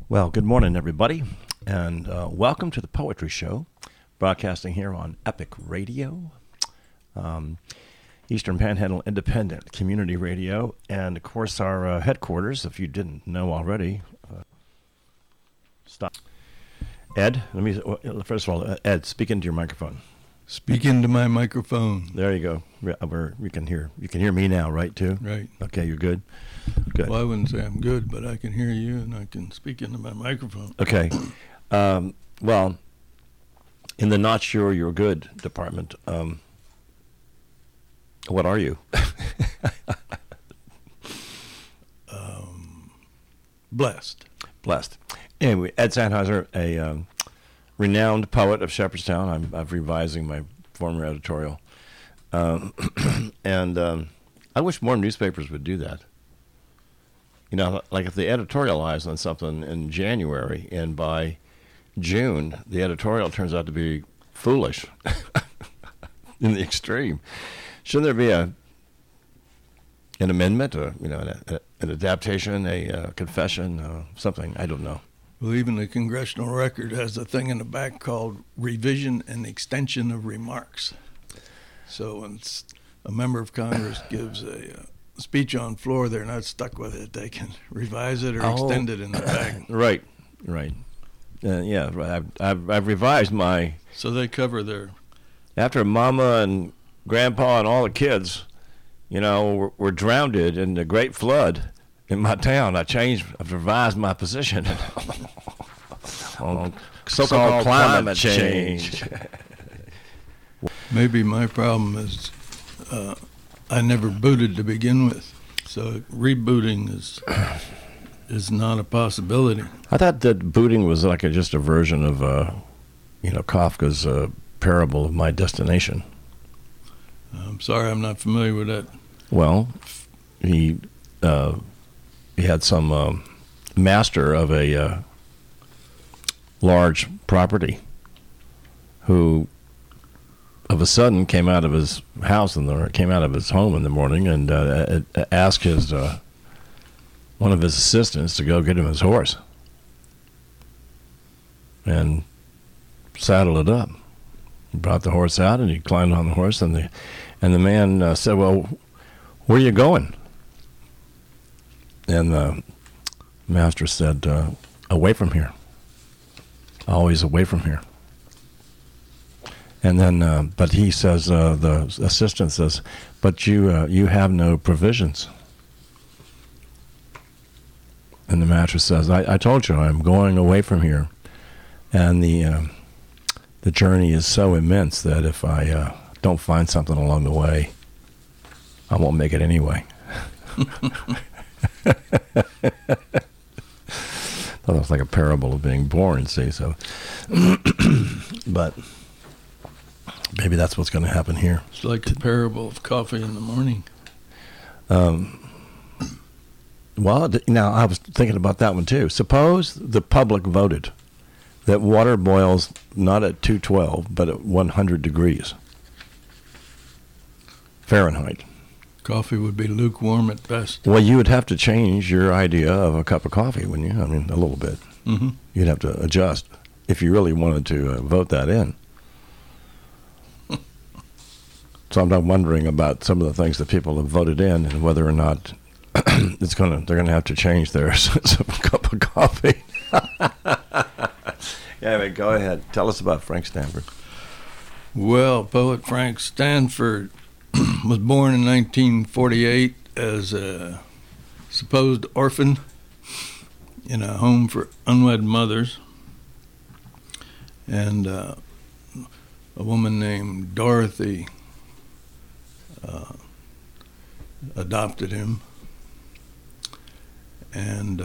Well, good morning, everybody, and welcome to the Poetry Show, broadcasting here on Epic Radio, Eastern Panhandle Independent Community Radio, and of course our headquarters, if you didn't know already. Stop. Ed, first of all, Ed, speak into your microphone. Speak into my microphone. There you go. You can hear me now, right, too? Right. Okay, you're good? Good. Well, I wouldn't say I'm good, but I can hear you and I can speak into my microphone. Okay. Well, in the not sure you're good department, what are you? Blessed. Blessed. Anyway, Ed Sandheiser, a renowned poet of Shepherdstown. I'm revising my former editorial. And I wish more newspapers would do that. You know, like if they editorialize on something in January and by June, the editorial turns out to be foolish in the extreme. Shouldn't there be an amendment, or an adaptation, a confession, something? I don't know. Well, even the Congressional Record has a thing in the back called revision and extension of remarks. So when a member of Congress gives a speech on floor, they're not stuck with it. They can revise it or extend it in the back. Right. Yeah, I've revised my... So they cover their... After Mama and Grandpa and all the kids, were drowned in the Great Flood in my town, I've revised my position on so-called climate change. Maybe my problem is I never booted to begin with, so rebooting is not a possibility. I thought that booting was like just a version of Kafka's parable of My Destination. I'm sorry, I'm not familiar with that. Well, he had some master of a large property who of a sudden came out of his house came out of his home in the morning and asked his one of his assistants to go get him his horse and saddle it up. He brought the horse out and he climbed on the horse and the man said, "Well, where are you going?" And the master said, "Away from here. Always away from here." And then, but he says, the assistant says, "But you have no provisions." And the master says, I told you, I'm going away from here. And the journey is so immense that if I don't find something along the way, I won't make it anyway. That was like a parable of being born, see, so. But maybe that's what's going to happen here. It's like the parable of coffee in the morning. Well, now I was thinking about that one too. Suppose the public voted that water boils not at 212, but at 100 degrees Fahrenheit. Coffee would be lukewarm at best. Well, you would have to change your idea of a cup of coffee, wouldn't you? I mean, a little bit. Mm-hmm. You'd have to adjust if you really wanted to vote that in. So I'm not wondering about some of the things that people have voted in and whether or not they're gonna have to change their cup of coffee. Yeah, I mean, go ahead. Tell us about Frank Stanford. Well, poet Frank Stanford was born in 1948 as a supposed orphan in a home for unwed mothers, and a woman named Dorothy adopted him, and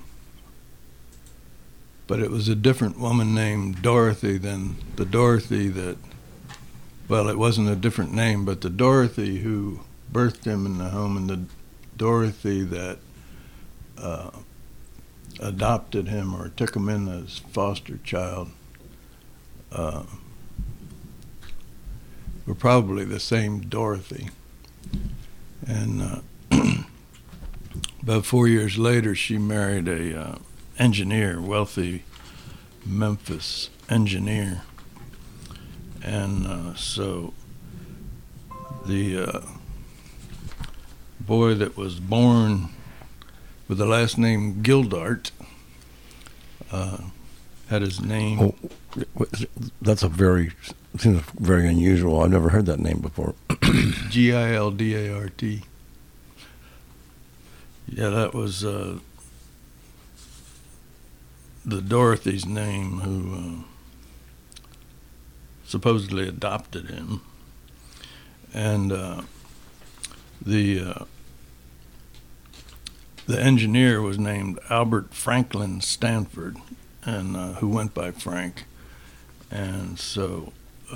but it was a different woman named Dorothy than the Dorothy that, well, it wasn't a different name, but the Dorothy who birthed him in the home and the Dorothy that adopted him or took him in as foster child were probably the same Dorothy. And about 4 years later, she married a engineer, wealthy Memphis engineer. And so the boy that was born with the last name Gildart had his name. Oh, that's seems very unusual. I've never heard that name before. Gildart. Yeah, that was the Dorothy's name who supposedly adopted him. And the engineer was named Albert Franklin Stanford, and who went by Frank. And so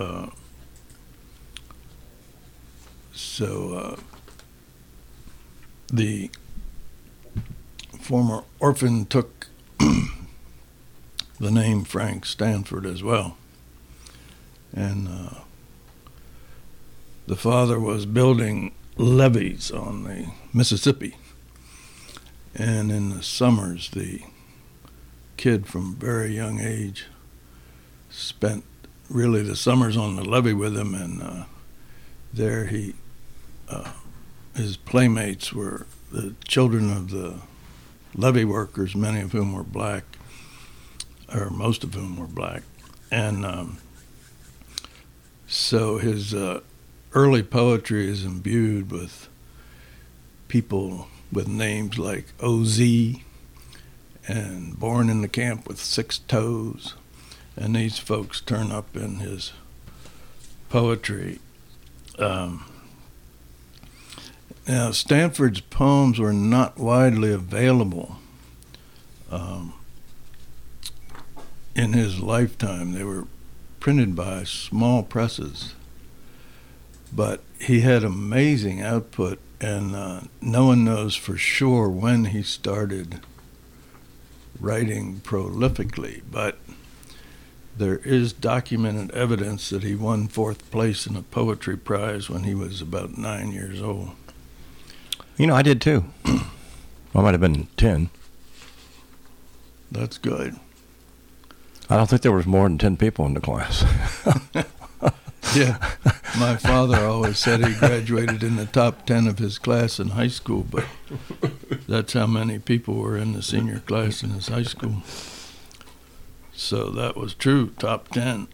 the former orphan took the name Frank Stanford as well. And the father was building levees on the Mississippi. And in the summers, the kid from a very young age spent really the summers on the levee with him, and there his playmates were the children of the levee workers, many of whom were black, or most of whom were black. And so his early poetry is imbued with people with names like O.Z. and Born in the Camp with 6 Toes. And these folks turn up in his poetry. Now, Stanford's poems were not widely available in his lifetime. They were printed by small presses. But he had amazing output, and no one knows for sure when he started writing prolifically. But there is documented evidence that he won 4th place in a poetry prize when he was about 9 years old. You know, I did too. I might have been 10. That's good. I don't think there was more than 10 people in the class. Yeah, my father always said he graduated in the top 10 of his class in high school, but that's how many people were in the senior class in his high school. So that was true, top 10.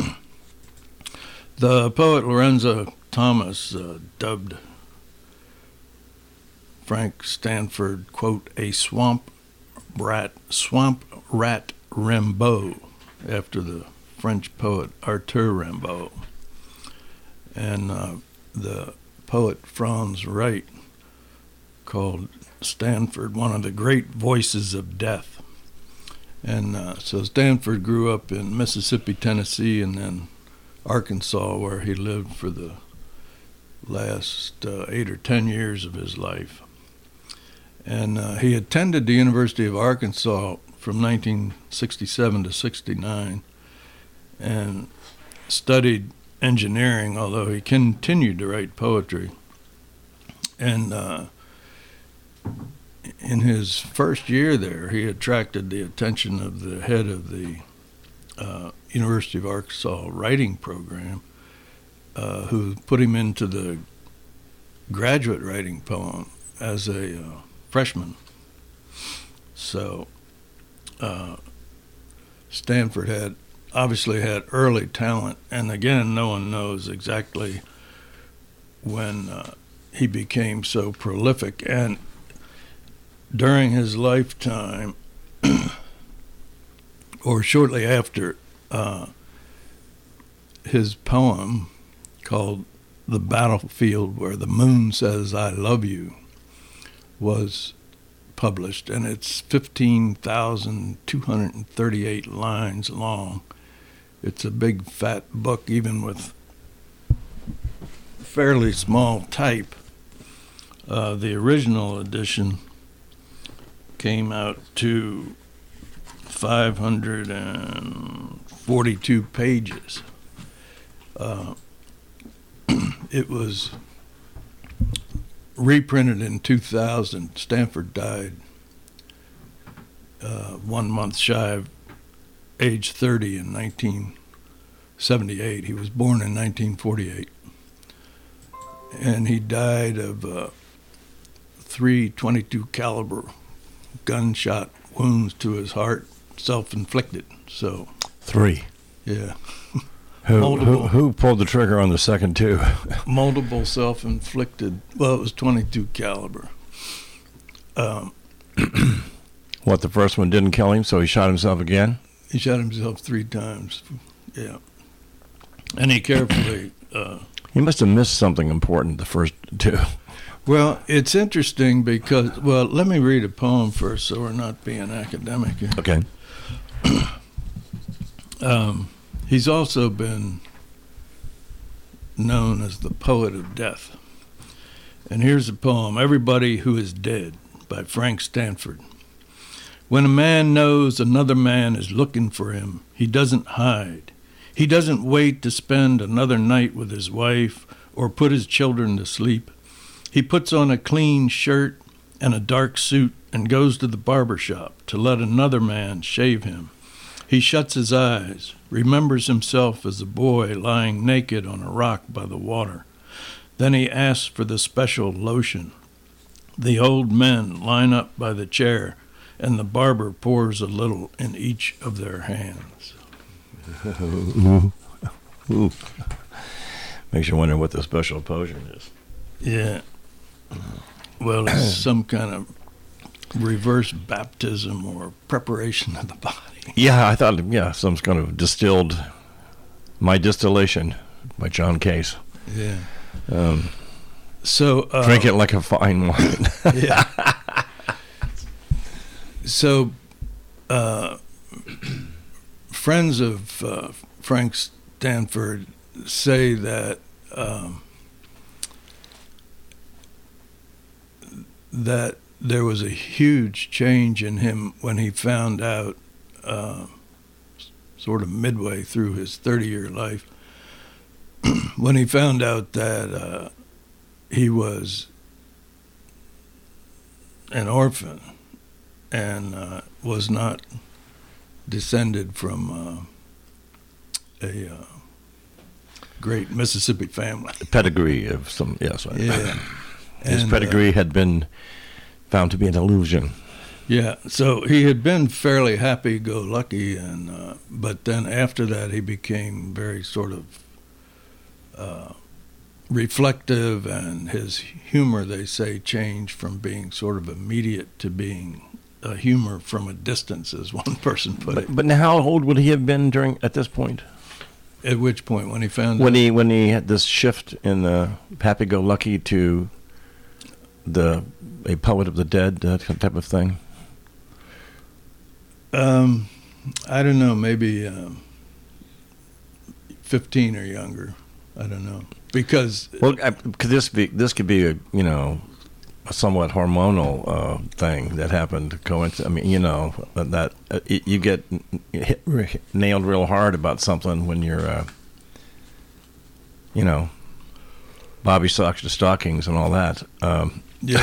The poet Lorenzo Thomas dubbed Frank Stanford, quote, a swamp rat Rimbaud, after the French poet Arthur Rimbaud. And the poet Franz Wright called Stanford one of the great voices of death. And so Stanford grew up in Mississippi, Tennessee, and then Arkansas, where he lived for the last 8 or 10 years of his life. And he attended the University of Arkansas from 1967 to 69 and studied engineering, although he continued to write poetry. And in his first year there, he attracted the attention of the head of the University of Arkansas writing program, who put him into the graduate writing poem as a freshman. So Stanford obviously had early talent, and again, no one knows exactly when he became so prolific. And during his lifetime, or shortly after, his poem called The Battlefield Where the Moon Says I Love You was published, and it's 15,238 lines long. It's a big fat book, even with fairly small type. The original edition came out to 542 pages. It was reprinted in 2000. Stanford died 1 month shy of age 30 in 1978. He was born in 1948. And he died of 3 .22 caliber gunshot wounds to his heart, self-inflicted. So 3. yeah, Who pulled the trigger on the second 2? multiple self-inflicted. Well, it was 22 caliber. What, the first one didn't kill him, so he shot himself again? He shot himself 3 times. Yeah, and he carefully. He must have missed something important the first 2. Well, it's interesting because, well, let me read a poem first so we're not being academic here. Okay. He's also been known as the poet of death. And here's a poem, Everybody Who Is Dead, by Frank Stanford. When a man knows another man is looking for him, he doesn't hide. He doesn't wait to spend another night with his wife or put his children to sleep. He puts on a clean shirt and a dark suit and goes to the barber shop to let another man shave him. He shuts his eyes, remembers himself as a boy lying naked on a rock by the water. Then he asks for the special lotion. The old men line up by the chair, and the barber pours a little in each of their hands. Ooh. Makes you wonder what the special potion is. Yeah. Well, it's some kind of reverse baptism or preparation of the body. Yeah, I thought, some kind of distilled, My Distillation by John Case. Yeah. So drink it like a fine wine. Yeah. So, friends of Frank Stanford say that that there was a huge change in him when he found out, sort of midway through his 30-year life, when he found out that he was an orphan and was not descended from a great Mississippi family. Pedigree of some, yes. Yeah. His pedigree had been found to be an illusion. Yeah, so he had been fairly happy-go-lucky, and but then after that he became very sort of reflective, and his humor, they say, changed from being sort of immediate to being a humor from a distance, as one person put it. But now, how old would he have been at this point? At which point, when he found when he had this shift in the happy-go-lucky to a poet of the dead, that type of thing? I don't know, maybe 15 or younger. I don't know, because this could be a a somewhat hormonal thing that happened. I mean, that you get nailed real hard about something when you're Bobby socks to stockings and all that. Yeah,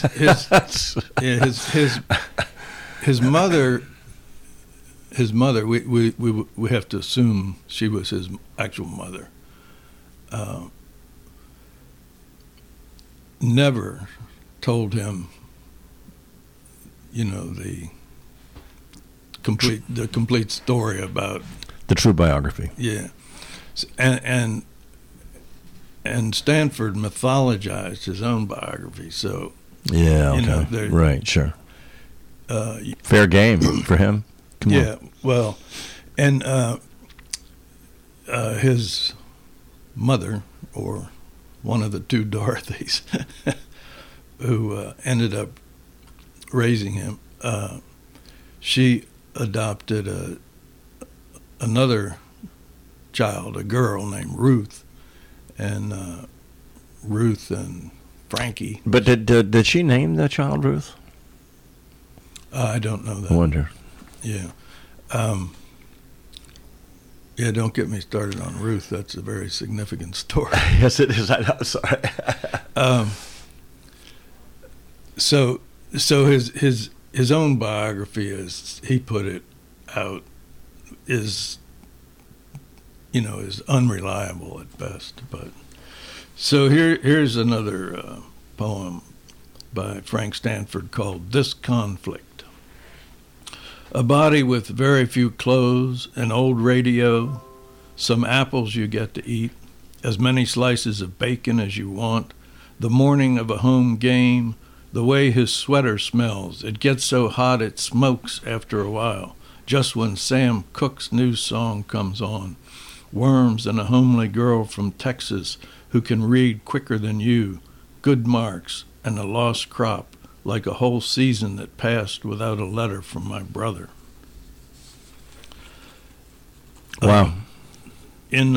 his mother. His mother, we have to assume she was his actual mother, never told him, the complete story about the true biography. Yeah, and Stanford mythologized his own biography. So yeah, okay, right, sure, fair game for him. Yeah, well, and his mother, or one of the two Dorothys, who ended up raising him, she adopted another child, a girl named Ruth, and Ruth and Frankie. But did she name the child Ruth? I don't know that. I wonder. Yeah. Yeah, don't get me started on Ruth. That's a very significant story. Yes, it is. I'm sorry. So his his own biography, as he put it out, is unreliable at best. But so here's another poem by Frank Stanford called "This Conflict." A body with very few clothes, an old radio, some apples you get to eat, as many slices of bacon as you want, the morning of a home game, the way his sweater smells. It gets so hot it smokes after a while, just when Sam Cooke's new song comes on. Worms and a homely girl from Texas who can read quicker than you, good marks, and a lost crop, like a whole season that passed without a letter from my brother. Wow. In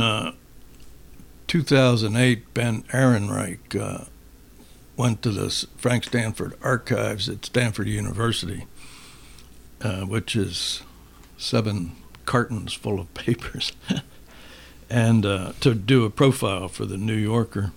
2008, Ben Ehrenreich went to the Frank Stanford Archives at Stanford University, which is 7 cartons full of papers, and to do a profile for the New Yorker.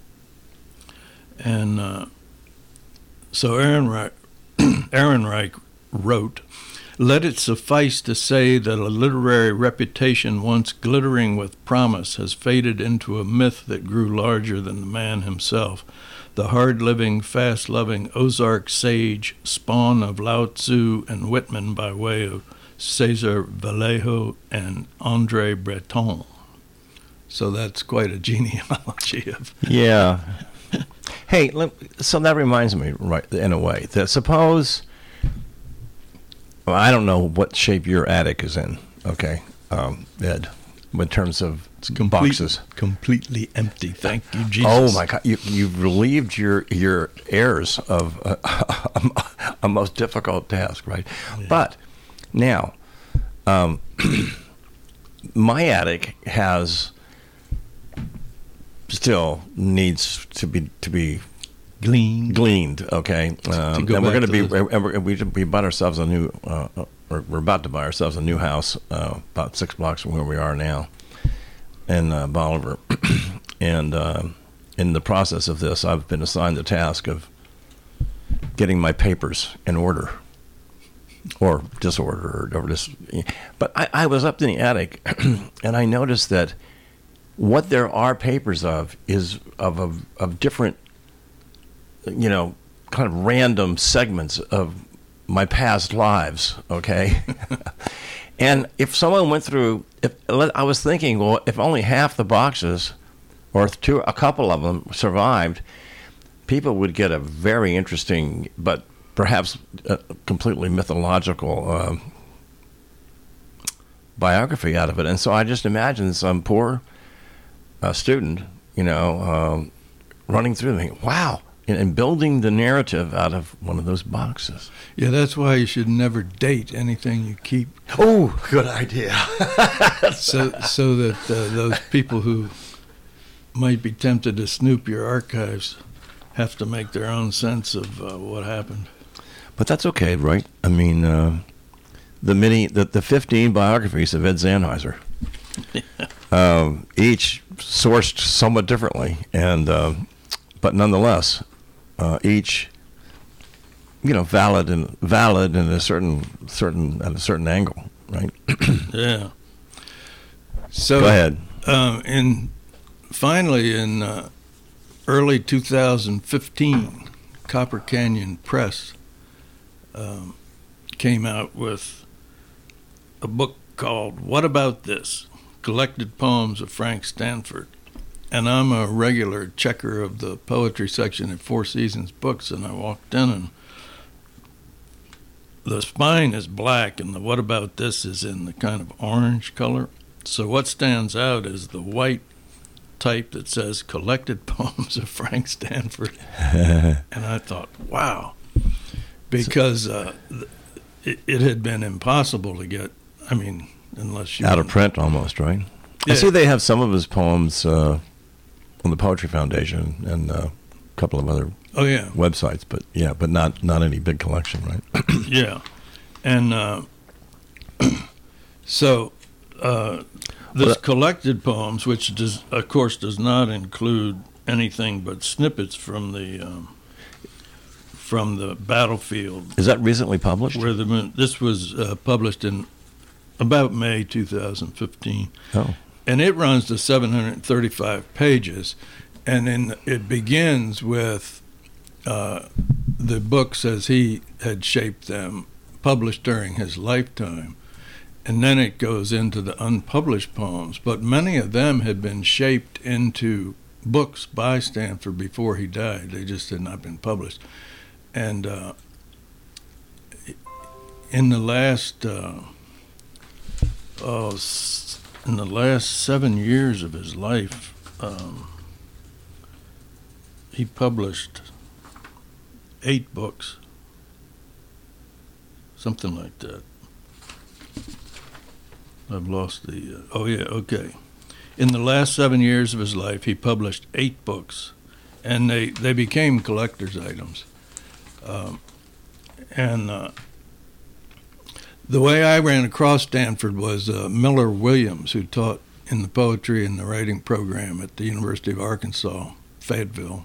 And so Ehrenreich wrote, "Let it suffice to say that a literary reputation once glittering with promise has faded into a myth that grew larger than the man himself, the hard-living, fast-loving Ozark sage, spawn of Lao Tzu and Whitman by way of Cesar Vallejo and André Breton." So that's quite a genealogy of... Yeah. Hey, so that reminds me, right, in a way, that suppose, well, I don't know what shape your attic is in, okay, Ed, in terms of boxes. Completely empty, thank you, Jesus. Oh, my God, you've relieved your heirs of a most difficult task, right? Yeah. But now, my attic still needs to be gleaned. Okay, and we're going to we bought ourselves a new, we're about to buy ourselves a new house about 6 blocks from where we are now, in Bolivar, and in the process of this, I've been assigned the task of getting my papers in order, or disorder, or just. But I was up in the attic, and I noticed that what there are papers of is of different, kind of random segments of my past lives, okay? And if someone went through, I was thinking, well, if only half the boxes, or a couple of them survived, people would get a very interesting, but perhaps completely mythological biography out of it. And so I just imagined some poor student, running through me, wow, and building the narrative out of one of those boxes. Yeah, that's why you should never date anything you keep. Oh, good idea. so that those people who might be tempted to snoop your archives have to make their own sense of what happened. But that's okay, right? I mean, the 15 biographies of Ed Sennheiser, each sourced somewhat differently, and but nonetheless, each valid in a certain angle, right? Yeah. So go ahead. Finally, in early 2015, Copper Canyon Press came out with a book called "What About This? Collected Poems of Frank Stanford." And I'm a regular checker of the poetry section at Four Seasons Books, and I walked in, and the spine is black, and the "What About This" is in the kind of orange color. So what stands out is the white type that says "Collected Poems of Frank Stanford." And I thought, wow, because it had been impossible to get, unless you... Out of print almost, right? Yeah. I see they have some of his poems on the Poetry Foundation and a couple of other websites, but not any big collection, right? Yeah. And so this collected poems, which of course does not include anything but snippets from from the battlefield. Is that recently published? Where the moon. This was published in about May 2015. Oh. And it runs to 735 pages, and then it begins with the books as he had shaped them, published during his lifetime, and then it goes into the unpublished poems. But many of them had been shaped into books by Stanford before he died. They just had not been published. And in the last 7 years of his life, he published 8 books, something like that. I've lost the. Okay. In the last 7 years of his life, he published 8 books, and they became collector's items. The way I ran across Stanford was Miller Williams, who taught in the poetry and the writing program at the University of Arkansas, Fayetteville,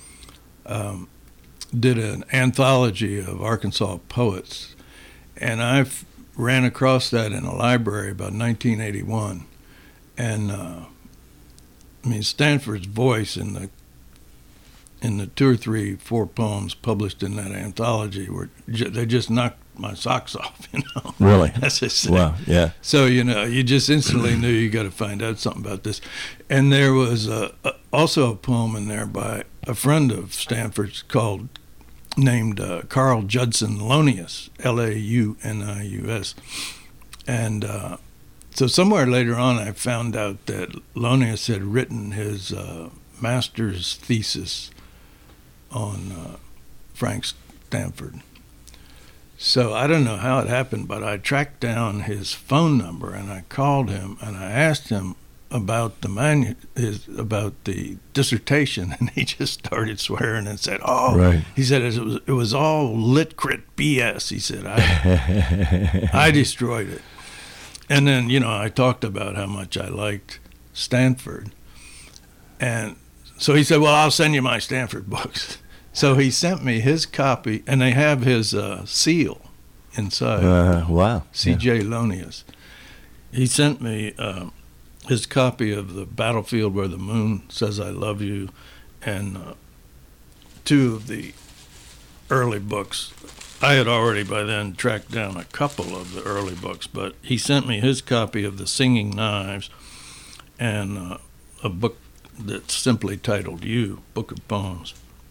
did an anthology of Arkansas poets, and I ran across that in a library about 1981. And Stanford's voice in the 2 or 3, 4 poems published in that anthology they just knocked my socks off, Really? As I say. Wow, yeah. So, you just instantly knew you got to find out something about this. And there was also a poem in there by a friend of Stanford's named Carl Judson Launius, Launius. And so somewhere later on I found out that Launius had written his master's thesis on Frank Stanford. So I don't know how it happened, but I tracked down his phone number and I called him and I asked him about about the dissertation, and he just started swearing and said, "Oh," right. He said it was all lit-crit BS. He said I destroyed it. And then I talked about how much I liked Stanford, and so he said, "Well, I'll send you my Stanford books." So he sent me his copy, and they have his seal inside. Wow. C.J. Launius. He sent me his copy of The Battlefield Where the Moon Says I Love You, and 2 of the early books. I had already by then tracked down a couple of the early books, but he sent me his copy of The Singing Knives and a book that's simply titled You, Book of Poems.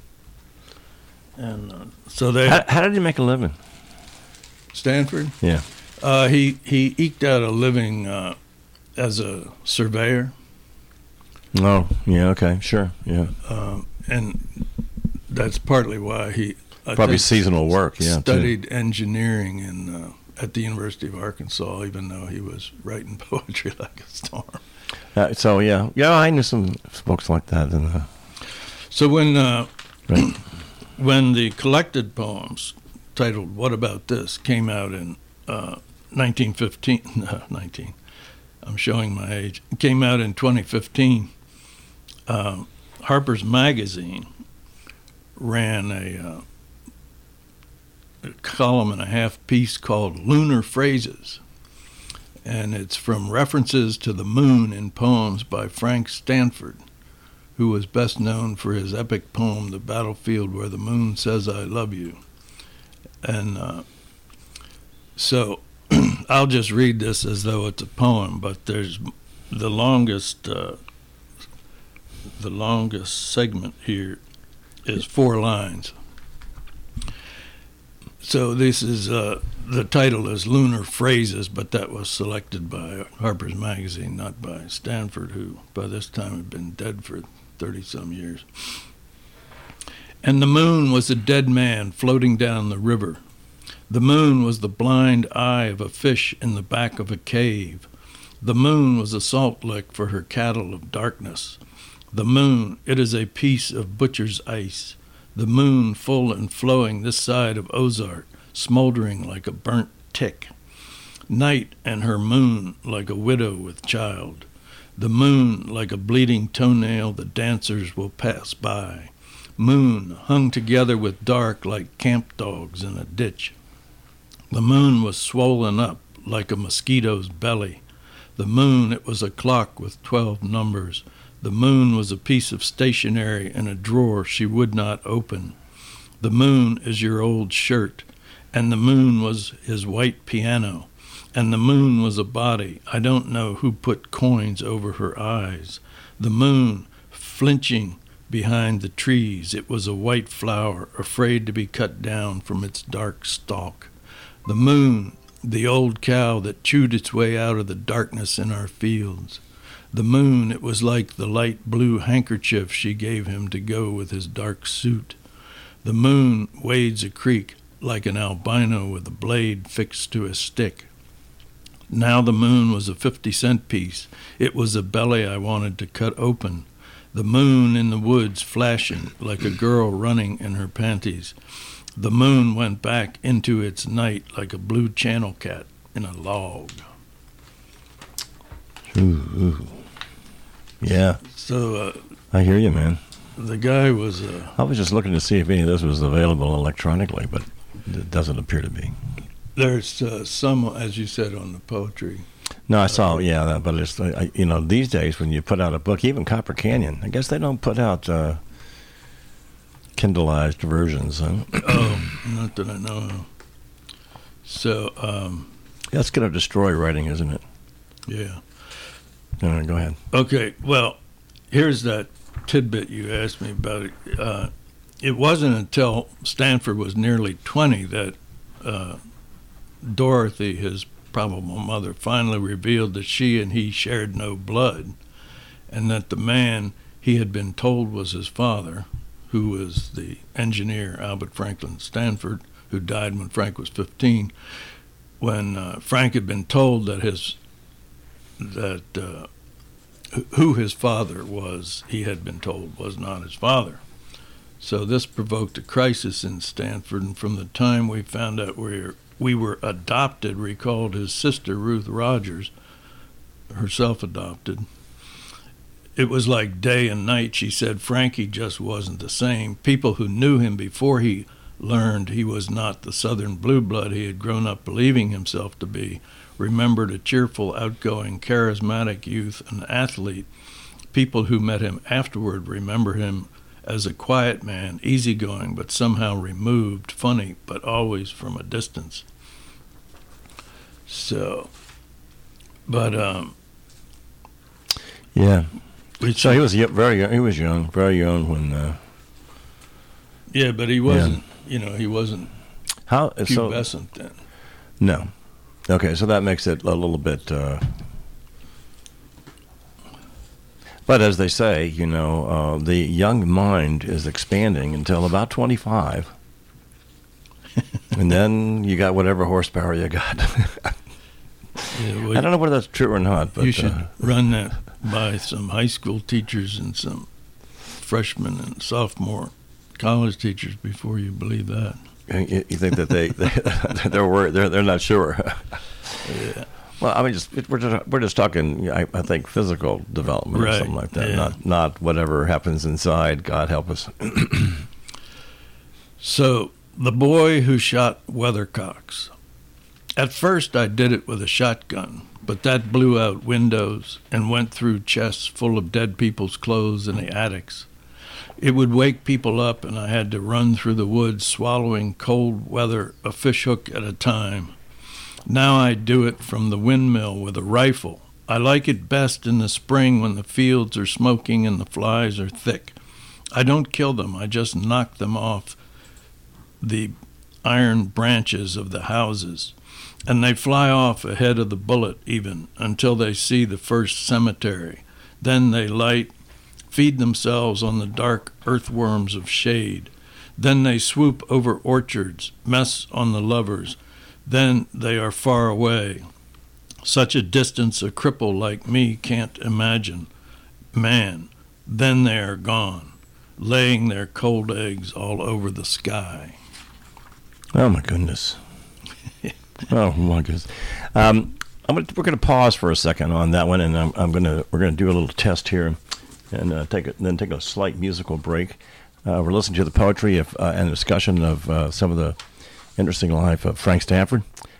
And so they. How did he make a living? Stanford? Yeah. He eked out a living as a surveyor. Oh, yeah, okay, sure, yeah. And that's partly why he probably seasonal work, yeah. Studied engineering at the University of Arkansas, even though he was writing poetry like a storm. So yeah, I knew some books like that. So when right. when the collected poems titled "What About This" came out in 1915, I'm showing my age. It came out in 2015. Harper's Magazine ran a column and a half piece called Lunar Phrases, and it's from references to the moon in poems by Frank Stanford, who was best known for his epic poem, The Battlefield Where the Moon Says I Love You. And so I'll just read this as though it's a poem, but there's the longest segment here is 4 lines. So this is the title is Lunar Phrases, but that was selected by Harper's Magazine, not by Stanford, who by this time had been dead for 30-some years. And the moon was a dead man floating down the river. The moon was the blind eye of a fish in the back of a cave. The moon was a salt lick for her cattle of darkness. The moon, it is a piece of butcher's ice. The moon full and flowing this side of Ozark, smoldering like a burnt tick. Night and her moon like a widow with child. The moon like a bleeding toenail the dancers will pass by. moon hung together with dark like camp dogs in a ditch. The moon was swollen up like a mosquito's belly. The moon, it was a clock with 12 numbers. The moon was a piece of stationery in a drawer she would not open. The moon is your old shirt, and the moon was his white piano, and the moon was a body. I don't know who put coins over her eyes. The moon, flinching behind the trees, it was a white flower, afraid to be cut down from its dark stalk. The moon, the old cow that chewed its way out of the darkness in our fields. The moon, it was like the light blue handkerchief she gave him to go with his dark suit. The moon wades a creek like an albino with a blade fixed to a stick. Now the moon was a 50-cent piece. It was a belly I wanted to cut open. The moon in the woods flashing like a girl running in her panties. The moon went back into its night like a blue channel cat in a log. Ooh. Yeah. So I hear you, man. the guy was... I was just looking to see if any of this was available electronically, but it doesn't appear to be. There's some, as you said, on the poetry. No, I saw, but it's, these days when you put out a book, even Copper Canyon, I guess they don't put out Kindleized versions. Huh? Oh, not that I know of. So... that's going to destroy writing, isn't it? Yeah. Go ahead. Okay, well, here's that tidbit you asked me about. It wasn't until Stanford was nearly 20 that Dorothy, his probable mother, finally revealed that she and he shared no blood, and that the man he had been told was his father, who was the engineer Albert Franklin Stanford, who died when Frank was 15, when Frank had been told that who his father was, he had been told was not his father. So this provoked a crisis in Stanford, and from the time we found out we were adopted, recalled his sister Ruth Rogers, herself adopted. It was like day and night. She said Frankie just wasn't the same. People who knew him before he learned he was not the Southern blue blood he had grown up believing himself to be remembered a cheerful, outgoing, charismatic youth, an athlete. People who met him afterward remember him as a quiet man, easygoing, but somehow removed, funny, but always from a distance. So, but yeah. So he was very young when. Yeah, but he wasn't. He wasn't pubescent then. No. Okay, so that makes it a little bit. But as they say, the young mind is expanding until about 25, and then you got whatever horsepower you got. I don't know whether that's true or not, but you should run that by some high school teachers and some freshmen and sophomore college teachers before you believe that. You think that they're worried? They're not sure. Yeah. Well, I mean, we're just talking. I think physical development or something like that. Yeah. Not whatever happens inside. God help us. So the boy who shot weathercocks. At first, I did it with a shotgun, but that blew out windows and went through chests full of dead people's clothes in the attics. It would wake people up, and I had to run through the woods swallowing cold weather, a fishhook at a time. Now I do it from the windmill with a rifle. I like it best in the spring when the fields are smoking and the flies are thick. I don't kill them, I just knock them off the iron branches of the houses. And they fly off ahead of the bullet even, until they see the first cemetery. Then they feed themselves on the dark earthworms of shade. Then they swoop over orchards, mess on the lovers. Then they are far away. Such a distance a cripple like me can't imagine. Man, then they are gone, laying their cold eggs all over the sky. Oh my goodness. Oh my goodness. We're going to pause for a second on that one, and we're going to do a little test here, and take a slight musical break. We're listening to the poetry and discussion of some of the interesting life of Frank Stanford.